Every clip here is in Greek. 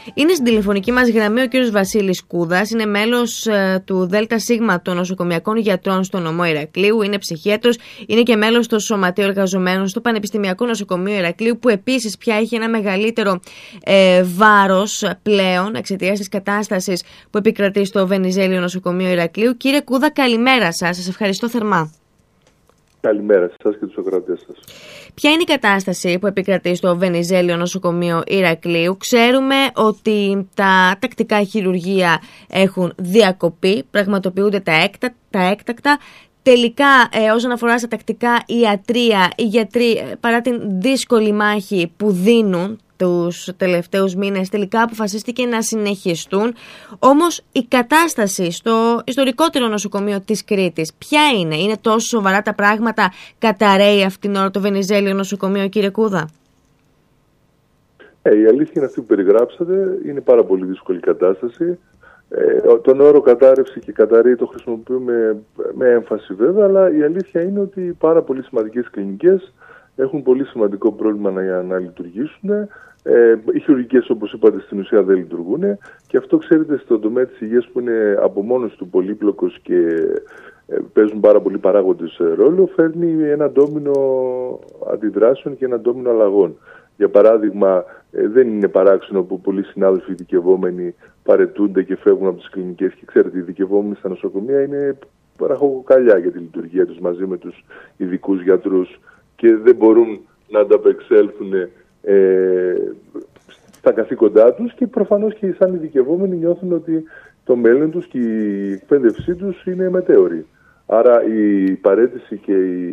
Είναι στην τηλεφωνική μας γραμμή ο κ. Βασίλης Κούδας, είναι μέλος του ΔΣ των νοσοκομιακών γιατρών στο νομό Ηρακλείου, είναι ψυχίατρος, είναι και μέλος του Σωματείου Εργαζομένων στο Πανεπιστημιακό Νοσοκομείο Ηρακλείου, που επίσης πια έχει ένα μεγαλύτερο βάρος πλέον εξαιτίας της κατάστασης που επικρατεί στο Βενιζέλιο Νοσοκομείο Ηρακλείου. Κύριε Κούδα, καλημέρα σας. Σας ευχαριστώ θερμά. Καλημέρα σας και τους ακροατές σας. Ποια είναι η κατάσταση που επικρατεί στο Βενιζέλιο Νοσοκομείο Ηρακλείου? Ξέρουμε ότι τα τακτικά χειρουργεία έχουν διακοπεί, πραγματοποιούνται τα έκτακτα. Τελικά, όσον αφορά στα τακτικά ιατρία, οι γιατροί, παρά την δύσκολη μάχη που δίνουν τους τελευταίους μήνες, τελικά αποφασίστηκε να συνεχιστούν. Όμως η κατάσταση στο ιστορικότερο νοσοκομείο της Κρήτης ποια είναι? Είναι τόσο σοβαρά τα πράγματα? Καταραίει αυτήν την ώρα το Βενιζέλιο Νοσοκομείο, κύριε Κούδα? Η αλήθεια είναι αυτή που περιγράψατε. Είναι πάρα πολύ δύσκολη κατάσταση. Τον όρο κατάρρευση και καταρρέει το χρησιμοποιούμε με έμφαση βέβαια, αλλά η αλήθεια είναι ότι πάρα πολύ σημαντικές κλινικές έχουν πολύ σημαντικό πρόβλημα να λειτουργήσουν. Οι χειρουργικές, όπως είπατε, στην ουσία δεν λειτουργούν, και αυτό, ξέρετε, στον τομέα της υγείας που είναι από μόνος του πολύπλοκος και παίζουν πάρα πολλοί παράγοντες ρόλο, φέρνει ένα ντόμινο αντιδράσεων και ένα ντόμινο αλλαγών. Για παράδειγμα, δεν είναι παράξενο που πολλοί συνάδελφοι ειδικευόμενοι παραιτούνται και φεύγουν από τις κλινικές, και ξέρετε, οι ειδικευόμενοι στα νοσοκομεία είναι ραχοκοκαλιά για τη λειτουργία τους μαζί με τους ειδικούς γιατρούς και δεν μπορούν να ανταπεξέλθουν στα καθήκοντά τους, και προφανώς και σαν ειδικευόμενοι νιώθουν ότι το μέλλον τους και η εκπαίδευσή τους είναι μετέωρη. Άρα η παραίτηση και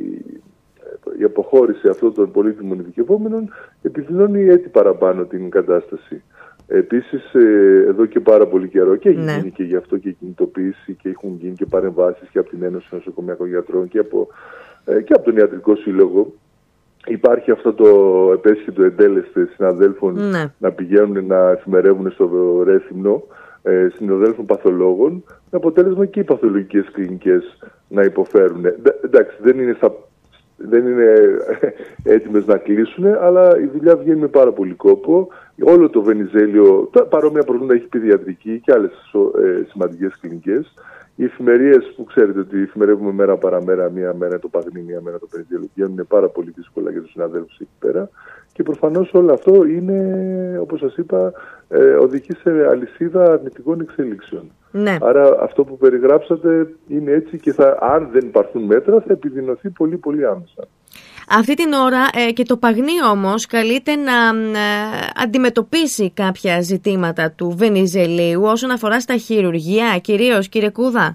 η αποχώρηση αυτών των πολύτιμων ειδικευόμενων επιδεινώνει έτσι παραπάνω την κατάσταση. Επίσης, εδώ και πάρα πολύ καιρό, και έχει γίνει και γι' αυτό και κινητοποίηση και έχουν γίνει και παρεμβάσεις και από την Ένωση Νοσοκομιακών Γιατρών και από τον Ιατρικό Σύλλογο, υπάρχει αυτό το επέσχυτο εντέλεσθε συναδέλφων να πηγαίνουν να εφημερεύουν στο Ρέθυμνο, συναδέλφων παθολόγων, με αποτέλεσμα και οι παθολογικές κλινικές να υποφέρουν. Εντάξει, δεν είναι έτοιμες να κλείσουν, αλλά η δουλειά βγαίνει με πάρα πολύ κόπο. Όλο το Βενιζέλιο, παρόμοια προβλήματα έχει παιδιατρική και άλλες σημαντικές κλινικές. Οι εφημερίες που ξέρετε ότι εφημερεύουμε μέρα παραμέρα, μία μέρα το Παγνί, μία μέρα το Βενιζέλιο, βγαίνουν πάρα πολύ δύσκολα για τους συναδέλφους εκεί πέρα. Και προφανώς όλο αυτό είναι, όπως σας είπα, οδηγεί σε αλυσίδα αρνητικών εξελίξεων. Ναι. Άρα αυτό που περιγράψατε είναι έτσι, και αν δεν υπάρχουν μέτρα θα επιδεινωθεί πολύ πολύ άμεσα. Αυτή την ώρα και το Παγνί όμως καλείται να αντιμετωπίσει κάποια ζητήματα του Βενιζελίου όσον αφορά στα χειρουργεία, κυρίως, κύριε Κούδα.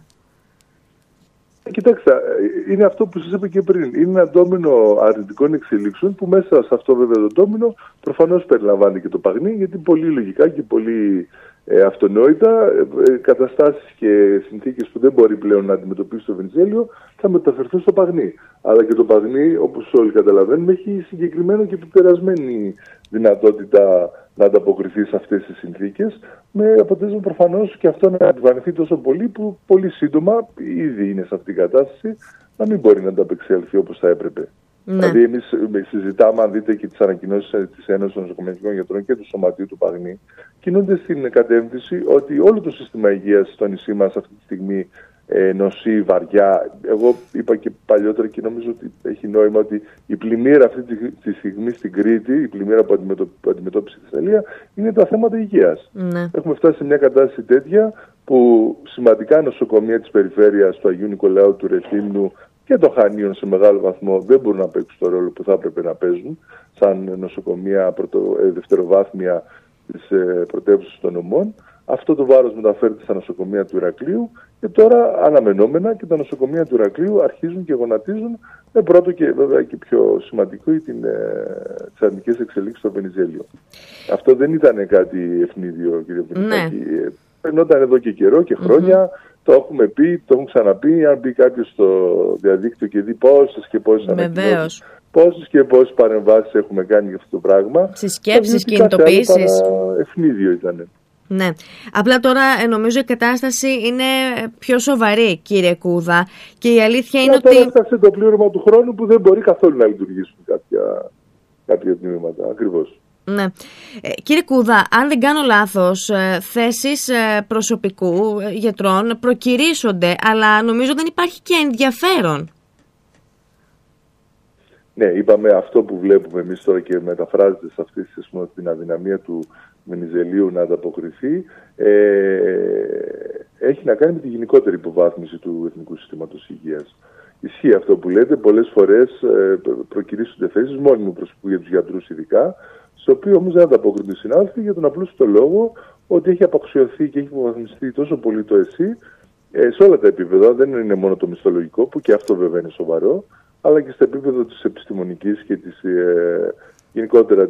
Κοιτάξτε, είναι αυτό που σας είπα και πριν. Είναι ένα ντόμινο αρνητικών εξελίξεων, που μέσα σε αυτό βέβαια το ντόμινο προφανώς περιλαμβάνει και το Παγνί, γιατί πολύ λογικά και πολύ αυτονόητα καταστάσεις και συνθήκες που δεν μπορεί πλέον να αντιμετωπίσει το Βενιζέλιο θα μεταφερθούν στο Παγνί. Αλλά και το Παγνί, όπως όλοι καταλαβαίνουμε, έχει συγκεκριμένο και επιπερασμένη δυνατότητα να ανταποκριθεί σε αυτές τις συνθήκες, με αποτέλεσμα προφανώς και αυτό να επιβαρυνθεί τόσο πολύ, που πολύ σύντομα ήδη είναι σε αυτήν την κατάσταση, να μην μπορεί να ανταπεξέλθει όπως θα έπρεπε. Ναι. Δηλαδή, εμείς συζητάμε, αν δείτε και τις ανακοινώσεις της Ένωσης των Νοσοκομιακών Γιατρών και του Σωματείου του Παγνί, κινούνται στην κατεύθυνση ότι όλο το σύστημα υγείας στο νησί μας αυτή τη στιγμή νοσεί βαριά. Εγώ είπα και παλιότερα, και νομίζω ότι έχει νόημα, ότι η πλημμύρα αυτή τη στιγμή στην Κρήτη, η πλημμύρα που αντιμετώπισε η Θεσσαλία, είναι τα θέματα υγείας. Ναι. Έχουμε φτάσει σε μια κατάσταση τέτοια που σημαντικά νοσοκομεία της περιφέρειας του Αγίου Νικολάου, του Ρεθύμνου και των Χανίων σε μεγάλο βαθμό δεν μπορούν να παίξουν το ρόλο που θα έπρεπε να παίζουν σαν νοσοκομεία δευτεροβάθμια της πρωτεύουσας των νομών. Αυτό το βάρος μεταφέρεται στα νοσοκομεία του Ηρακλείου, και τώρα αναμενόμενα και τα νοσοκομεία του Ηρακλείου αρχίζουν και γονατίζουν, με πρώτο και βέβαια και πιο σημαντικό τις αρνητικές εξελίξεις στο Βενιζέλιο. Αυτό δεν ήταν κάτι ευνίδιο, κύριε Πενικάκη. Περνόταν εδώ και καιρό και χρόνια. Το έχουμε πει, το έχουμε ξαναπεί. Αν μπει κάποιος στο διαδίκτυο και δει πόσες και πόσες ανακοινώσεις, πόσες και πόσες παρεμβάσεις έχουμε κάνει για αυτό το πράγμα, συσκέψεις, κινητοποιήσεις. Ευνίδιο ήταν. Ναι. Απλά τώρα νομίζω η κατάσταση είναι πιο σοβαρή, κύριε Κούδα, και η αλήθεια είναι ότι έφτασε το πλήρωμα του χρόνου που δεν μπορεί καθόλου να λειτουργήσουν κάποια τμήματα. Ακριβώς. Ναι. Κύριε Κούδα, αν δεν κάνω λάθος, θέσεις προσωπικού γιατρών προκηρύσσονται, αλλά νομίζω δεν υπάρχει και ενδιαφέρον. Ναι, είπαμε αυτό που βλέπουμε εμείς τώρα και μεταφράζεται σε αυτή την αδυναμία του Βενιζελίου να ανταποκριθεί, έχει να κάνει με τη γενικότερη υποβάθμιση του Εθνικού Συστήματος Υγείας. Ισχύει αυτό που λέτε, πολλές φορές προκηρύσσονται θέσεις μόνιμου προσωπικού για τους γιατρούς ειδικά, στο οποίο όμως δεν ανταποκρίνονται οι συνάδελφοι για τον απλούστο λόγο ότι έχει απαξιωθεί και έχει υποβαθμιστεί τόσο πολύ το ΕΣΥ σε όλα τα επίπεδα. Δεν είναι μόνο το μισθολογικό, που και αυτό βέβαια είναι σοβαρό, αλλά και στο επίπεδο της επιστημονικής και γενικότερα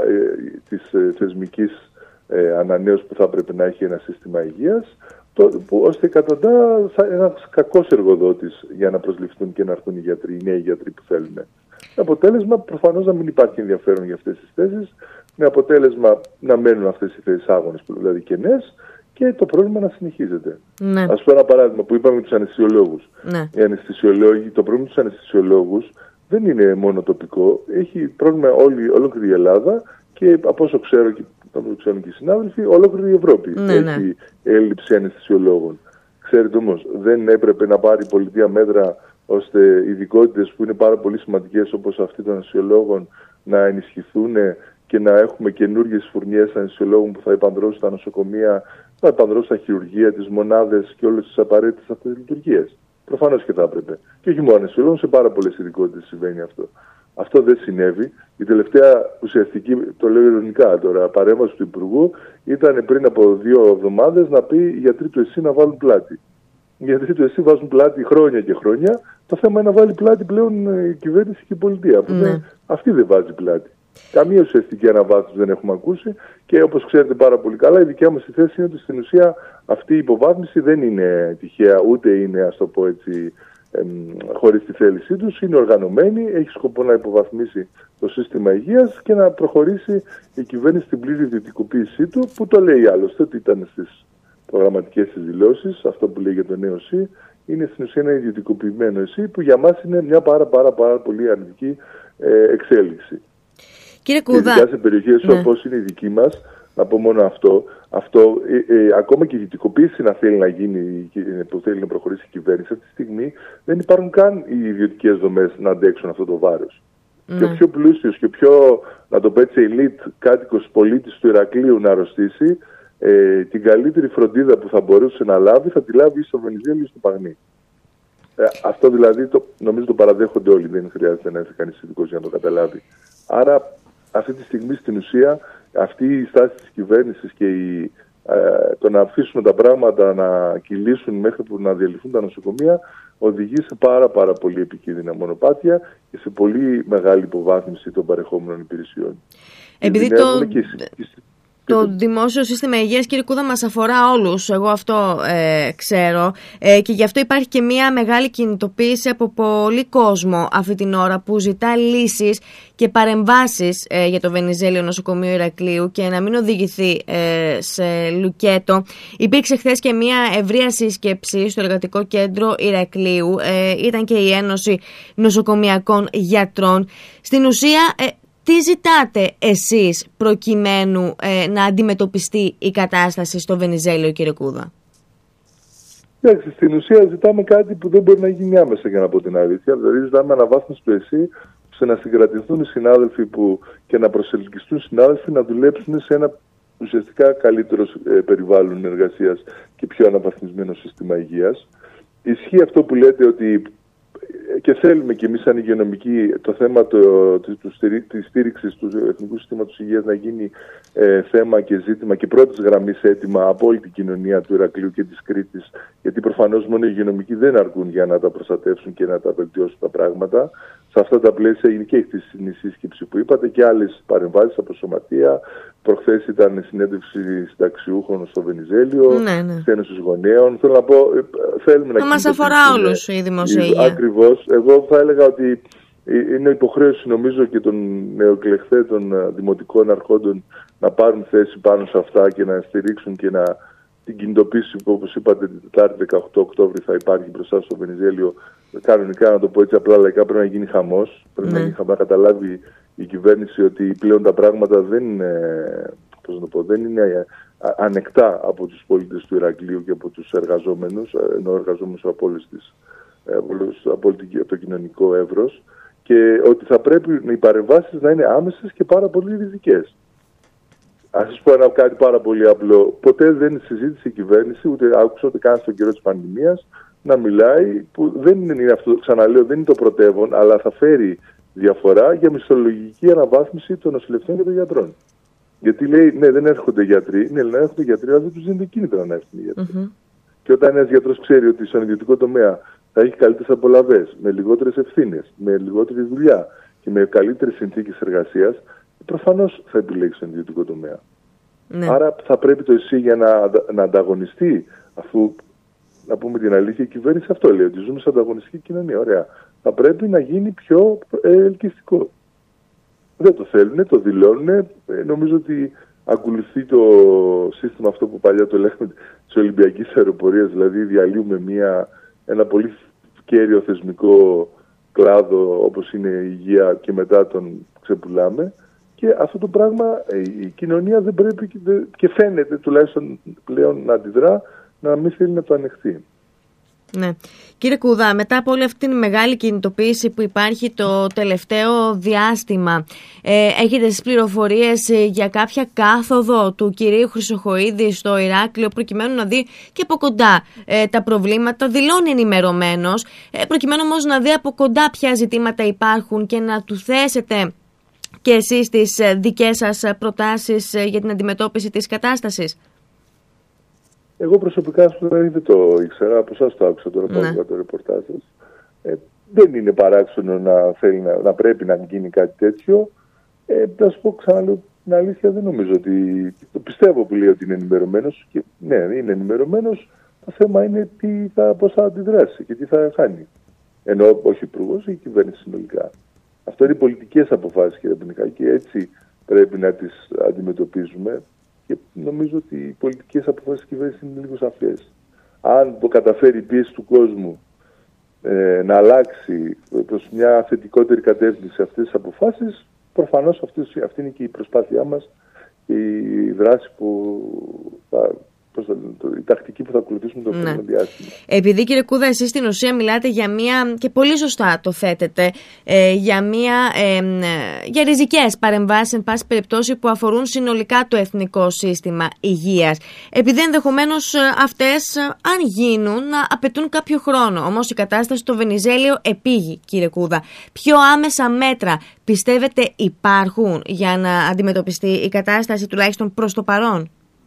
της θεσμικής ανανέωσης που θα πρέπει να έχει ένα σύστημα υγείας, ώστε καταντά ένας κακός εργοδότης για να προσληφθούν και να έρθουν οι νέοι γιατροί που θέλουν. Αποτέλεσμα προφανώς να μην υπάρχει ενδιαφέρον για αυτές τις θέσεις, με αποτέλεσμα να μένουν αυτές οι θέσεις άγονες, δηλαδή κενές, και το πρόβλημα να συνεχίζεται. Ναι. Ας πω ένα παράδειγμα που είπαμε με τους αναισθησιολόγους. Ναι. Οι αναισθησιολόγοι, το πρόβλημα τους αναισθησιολόγους δεν είναι μόνο τοπικό, έχει πρόβλημα ολόκληρη η Ελλάδα και από όσο ξέρω και το ξέρουν και οι συνάδελφοι, ολόκληρη η Ευρώπη έχει έλλειψη αναισθησιολόγων. Ξέρετε όμως, δεν έπρεπε να πάρει η πολιτεία μέτρα ώστε ειδικότητες που είναι πάρα πολύ σημαντικές όπως αυτή των αναισθησιολόγων να ενισχυθούν και να έχουμε καινούργιες φουρνιές αναισθησιολόγων που θα επανδρώσουν τα νοσοκομεία, θα επανδρώσουν τα χειρουργεία, τις μονάδες και όλες τις απαραίτητες αυτές τις λειτουργίες. Προφανώς και θα έπρεπε. Και όχι μόνο αναισθησιολόγων, σε πάρα πολλές ειδικότητες συμβαίνει αυτό. Αυτό δεν συνέβη. Η τελευταία ουσιαστική, το λέω ειρωνικά τώρα, παρέμβαση του Υπουργού ήταν πριν από 2 εβδομάδες να πει οι γιατροί του ΕΣΥ να βάλουν πλάτη. Οι γιατροί του ΕΣΥ βάζουν πλάτη χρόνια και χρόνια. Το θέμα είναι να βάλει πλάτη πλέον η κυβέρνηση και η πολιτεία. Αυτή δεν βάζει πλάτη. Καμία ουσιαστική αναβάθμιση δεν έχουμε ακούσει και όπως ξέρετε πάρα πολύ καλά, η δικιά μας θέση είναι ότι στην ουσία αυτή η υποβάθμιση δεν είναι τυχαία, ούτε είναι, ας το πω έτσι, χωρίς τη θέλησή τους, είναι οργανωμένη, έχει σκοπό να υποβαθμίσει το σύστημα υγείας και να προχωρήσει η κυβέρνηση στην πλήρη ιδιωτικοποίησή του, που το λέει άλλωστε ότι ήταν στις προγραμματικές της δηλώσεις, αυτό που λέει για το νέο ΕΣΥ, είναι στην ουσία ένα ιδιωτικοποιημένο ΕΣΥ που για μας είναι μια πάρα πολύ αρνητική εξέλιξη. Κύριε Κούδα, ειδικά σε περιοχές όπως είναι η δική μας, να πω μόνο αυτό, ακόμα και η ιδιωτικοποίηση να θέλει να γίνει, που θέλει να προχωρήσει η κυβέρνηση, αυτή τη στιγμή δεν υπάρχουν καν οι ιδιωτικές δομές να αντέξουν αυτό το βάρος. Και ο πιο πλούσιος και ο πιο, να το πω έτσι, elite κάτοικος πολίτης του Ηρακλείου να αρρωστήσει, την καλύτερη φροντίδα που θα μπορούσε να λάβει, θα τη λάβει στο Βενιζέλιο ή στο Παγνί. Αυτό δηλαδή νομίζω το παραδέχονται όλοι, δεν χρειάζεται να έρθει κανείς ειδικός για να το καταλάβει. Άρα αυτή τη στιγμή στην ουσία αυτή η στάση της κυβέρνησης και το να αφήσουμε τα πράγματα να κυλήσουν μέχρι που να διαλυθούν τα νοσοκομεία οδηγεί σε πάρα πολύ επικίνδυνα μονοπάτια και σε πολύ μεγάλη υποβάθμιση των παρεχόμενων υπηρεσιών. Επειδή το δημόσιο σύστημα υγείας, κύριε Κούδα, μας αφορά όλους, εγώ αυτό ξέρω, και γι' αυτό υπάρχει και μια μεγάλη κινητοποίηση από πολύ κόσμο αυτή την ώρα που ζητά λύσεις και παρεμβάσεις για το Βενιζέλιο Νοσοκομείο Ηρακλείου και να μην οδηγηθεί σε λουκέτο. Υπήρξε χθες και μια ευρεία σύσκεψη στο Εργατικό Κέντρο Ηρακλείου, ήταν και η Ένωση Νοσοκομιακών Γιατρών. Στην ουσία, τι ζητάτε εσείς προκειμένου να αντιμετωπιστεί η κατάσταση στο Βενιζέλιο, κύριε Κούδα? Εντάξει, στην ουσία ζητάμε κάτι που δεν μπορεί να γίνει άμεσα, για να πω την αλήθεια. Δηλαδή ζητάμε αναβάθμιση του ΕΣΥ, ώστε να συγκρατηθούν οι συνάδελφοι και να προσελκυστούν συνάδελφοι να δουλέψουν σε ένα ουσιαστικά καλύτερο περιβάλλον εργασίας και πιο αναβαθμισμένο σύστημα υγείας. Ισχύει αυτό που λέτε ότι και θέλουμε και εμείς σαν υγειονομικοί το θέμα της στήριξης του Εθνικού Συστήματος Υγείας να γίνει θέμα και ζήτημα και πρώτης γραμμής έτοιμα από όλη την κοινωνία του Ηρακλείου και της Κρήτης, γιατί προφανώς μόνο οι υγειονομικοί δεν αρκούν για να τα προστατεύσουν και να τα βελτιώσουν τα πράγματα. Σε αυτά τα πλαίσια έγινε και η σύσκεψη που είπατε και άλλες παρεμβάσεις από σωματεία. Προχθές ήταν συνέντευξη συνταξιούχων στο Βενιζέλιο, Ένωση Γονέων. Θέλω να πω, θέλουμε να μας αφορά όλους η δημόσια υγεία. Ακριβώς. Εγώ θα έλεγα ότι είναι υποχρέωση νομίζω και των νεοεκλεχθέντων δημοτικών αρχόντων να πάρουν θέση πάνω σε αυτά και να στηρίξουν και την κινητοποίηση που, όπως είπατε, την Τετάρτη 18 Οκτώβρη θα υπάρχει μπροστά στο Βενιζέλιο. Κανονικά, να το πω έτσι απλά λαϊκά, πρέπει να γίνει χαμός. Πρέπει να καταλάβει η κυβέρνηση ότι πλέον τα πράγματα δεν είναι ανεκτά από τους πολίτες του Ηρακλείου και από τους εργαζόμενους, ενώ εργαζόμενους από από το κοινωνικό εύρος, και ότι θα πρέπει οι παρεμβάσεις να είναι άμεσες και πάρα πολύ ριζικές. Ας σας πω κάτι πάρα πολύ απλό. Ποτέ δεν συζήτησε η κυβέρνηση, ούτε άκουσα ούτε καν στον καιρό της πανδημίας, να μιλάει, που δεν είναι αυτό, ξαναλέω, δεν είναι το πρωτεύον, αλλά θα φέρει διαφορά για μισθολογική αναβάθμιση των νοσηλευτών και των γιατρών. Γιατί λέει, ναι, δεν έρχονται γιατροί, ναι, δεν έρχονται γιατροί, αλλά δεν τους δίνεται κίνητρα να έρθουν οι γιατροί. Και όταν ένας γιατρός ξέρει ότι στον ιδιωτικό τομέα θα έχει καλύτερες απολαβές, με λιγότερες ευθύνες, με λιγότερη δουλειά και με καλύτερες συνθήκες εργασίας, προφανώς θα επιλέξει τον ιδιωτικό τομέα. Ναι. Άρα θα πρέπει το ΕΣΥ για να ανταγωνιστεί, αφού, να πούμε την αλήθεια, η κυβέρνηση αυτό λέει, ότι ζούμε σε ανταγωνιστική κοινωνία. Ωραία. Θα πρέπει να γίνει πιο ελκυστικό. Δεν το θέλουν, το δηλώνουν. Νομίζω ότι ακολουθεί το σύστημα αυτό που παλιά το λέγαμε της Ολυμπιακής Αεροπορίας, δηλαδή διαλύουμε ένα πολύ κέριο θεσμικό κλάδο όπως είναι η υγεία και μετά τον ξεπουλάμε. Και αυτό το πράγμα η κοινωνία δεν πρέπει και φαίνεται τουλάχιστον πλέον να αντιδρά, να μην θέλει να το ανεχθεί. Ναι. Κύριε Κούδα, μετά από όλη αυτή τη μεγάλη κινητοποίηση που υπάρχει το τελευταίο διάστημα, έχετε τις πληροφορίες για κάποια κάθοδο του κυρίου Χρυσοχοΐδη στο Ηράκλειο, προκειμένου να δει και από κοντά τα προβλήματα? Δηλώνει ενημερωμένος, προκειμένου όμως να δει από κοντά ποια ζητήματα υπάρχουν και να του θέσετε και εσείς τις δικές σας προτάσεις για την αντιμετώπιση της κατάστασης. Εγώ προσωπικά δεν το ήξερα, από εσάς το άκουσα τώρα για το ρεπορτάζ σας. Δεν είναι παράξενο να πρέπει να γίνει κάτι τέτοιο. Θα σου πω ξαναλέω την αλήθεια, δεν νομίζω ότι... Το πιστεύω που λέει ότι είναι ενημερωμένος. Και, ναι, είναι ενημερωμένος. Το θέμα είναι πώς θα αντιδράσει και τι θα κάνει. Ενώ όχι ο Υπουργός, η κυβέρνηση συνολικά. Αυτό είναι οι πολιτικές αποφάσεις, κύριε Πενικά, και έτσι πρέπει να τις αντιμετωπίζουμε. Και νομίζω ότι οι πολιτικές αποφάσεις της κυβέρνησης είναι λίγο σαφές. Αν το καταφέρει η πίεση του κόσμου να αλλάξει προς μια θετικότερη κατεύθυνση αυτές τις αποφάσεις, προφανώς αυτή είναι και η προσπάθειά μας και η δράση η τακτική που θα ακολουθήσουμε το επόμενο διάστημα. Επειδή, κύριε Κούδα, εσείς στην ουσία μιλάτε για μία, και πολύ σωστά το θέτετε, για ριζικές παρεμβάσεις, εν πάση περιπτώσει, που αφορούν συνολικά το εθνικό σύστημα υγείας. Επειδή ενδεχομένως αυτές, αν γίνουν, να απαιτούν κάποιο χρόνο. Όμως η κατάσταση στο Βενιζέλιο επήγει, κύριε Κούδα. Πιο άμεσα μέτρα πιστεύετε υπάρχουν για να αντιμετωπιστεί η κατάσταση, τουλάχιστον προς το παρόν?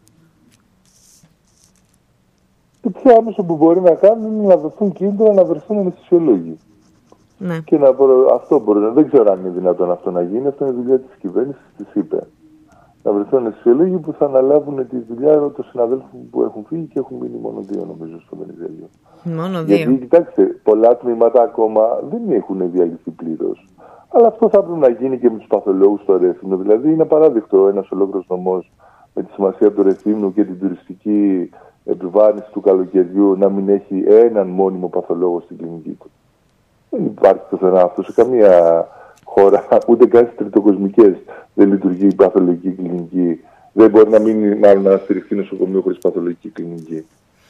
Το πιο άμεσο που μπορεί να κάνουν είναι να δοθούν κίνητρα να βρεθούν αναισθησιολόγοι. Ναι. Και αυτό μπορεί να... Δεν ξέρω αν είναι δυνατόν αυτό να γίνει. Αυτό είναι η δουλειά της κυβέρνησης, της ΥΠΕ. Να βρεθούν αναισθησιολόγοι που θα αναλάβουν τη δουλειά των συναδέλφων που έχουν φύγει και έχουν μείνει μόνο 2, νομίζω, στο Βενιζέλιο. Μόνο 2. Γιατί, κοιτάξτε, πολλά τμήματα ακόμα δεν έχουν διαλυθεί πλήρως. Αλλά αυτό θα πρέπει να γίνει και με τους παθολόγους στο Ρέθυμνο. Δηλαδή, είναι απαράδεκτο ένας ολόκληρος νομός με τη σημασία του Ρεθύμνου και την τουριστική επιβάρυνση του καλοκαιριού να μην έχει έναν μόνιμο παθολόγο στην κλινική του. Δεν υπάρχει πουθενά αυτό σε καμία χώρα, ούτε καν στις τριτοκοσμικές δεν λειτουργεί η παθολογική κλινική. Δεν μπορεί να μείνει μάλλον να στηριχθεί νοσοκομείο χωρίς παθολογική κλινική.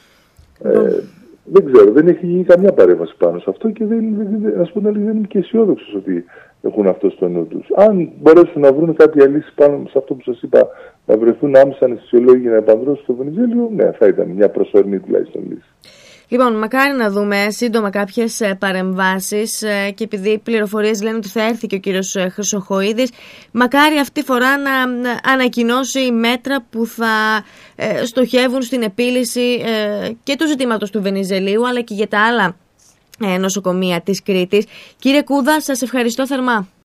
Δεν ξέρω, δεν έχει γίνει καμιά παρέμβαση πάνω σε αυτό και δεν είμαι και αισιόδοξος ότι έχουν αυτό στο νου τους. Αν μπορέσουν να βρουν κάποια λύση πάνω σε αυτό που σας είπα, να βρεθούν άμεσα αναισθησιολόγοι για να επανδρώσουν στο Βενιζέλιο, ναι, θα ήταν μια προσωρινή τουλάχιστον λύση. Λοιπόν, μακάρι να δούμε σύντομα κάποιες παρεμβάσεις και επειδή οι πληροφορίες λένε ότι θα έρθει και ο κύριος Χρυσοχοΐδης, μακάρι αυτή τη φορά να ανακοινώσει μέτρα που θα στοχεύουν στην επίλυση και του ζητήματος του Βενιζελίου αλλά και για τα άλλα νοσοκομεία της Κρήτης. Κύριε Κούδα, σας ευχαριστώ θερμά.